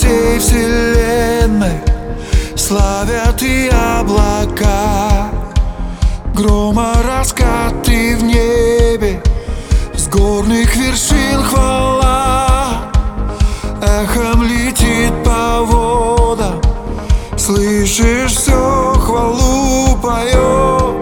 всей вселенной славят и облака. Грома раскаты в небе, с горных вершин хвала. Эхом летит по водам, слышишь, все хвалу поет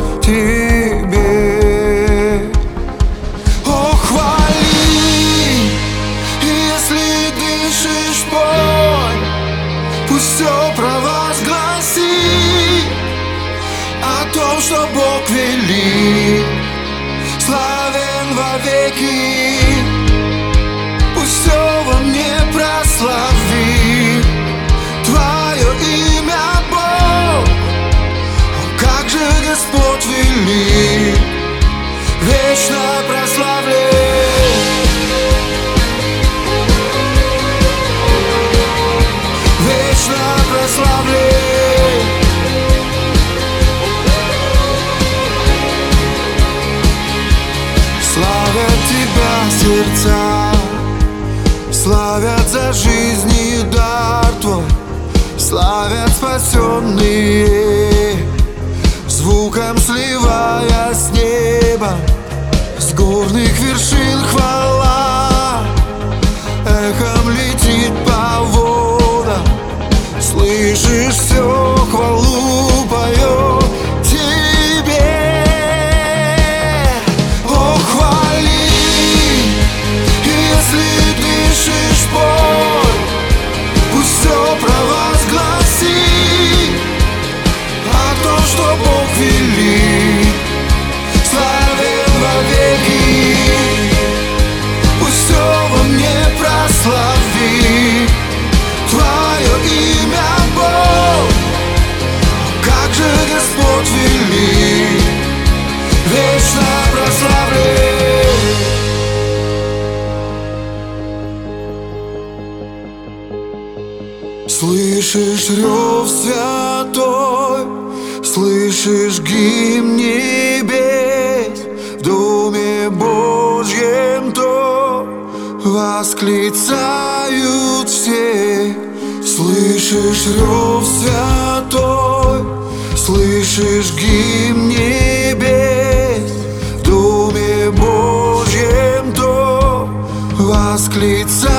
тебе. О, хвали, если дышишь, пой, пусть все провозгласи о том, что Бог велик, славен вовеки. Пусть все во мне прославит Твое имя, Бог. О, как же Господь велик, вечно прославлен, вечно прославлен. Славят Тебя сердца, славят за жизнь и дар Твой, славят спасенные, звуком сливая с неба, с горных вершин хвала. Эхом летит по водам, слышишь, все хвалу поет тебе. О, хвали, если дышишь, пой, пусть все провозгласи о том, что Бог велик, славен вовеки. Пусть все во мне прославит Твое имя, Бог. Как же Господь велик, вечно прославлен. Слышишь рев святой, слышишь гимн небес, в Доме Божьем то восклицают все. Слышишь рев святой, слышишь гимн небес, в Доме Божьем то восклицают